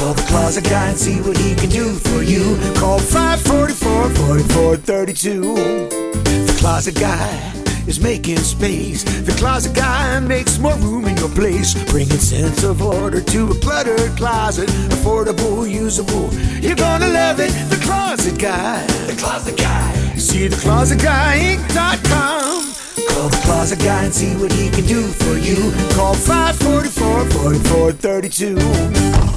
Call the Closet Guy and see what he can do for you. Call 544-4432. The Closet Guy is making space. The Closet Guy makes more room in your place, bringing sense of order to a cluttered closet. Affordable, usable, you're gonna love it. The Closet Guy. The Closet Guy. See theclosetguy.com. Call the Closet Guy and see what he can do for you. Call 544-4432.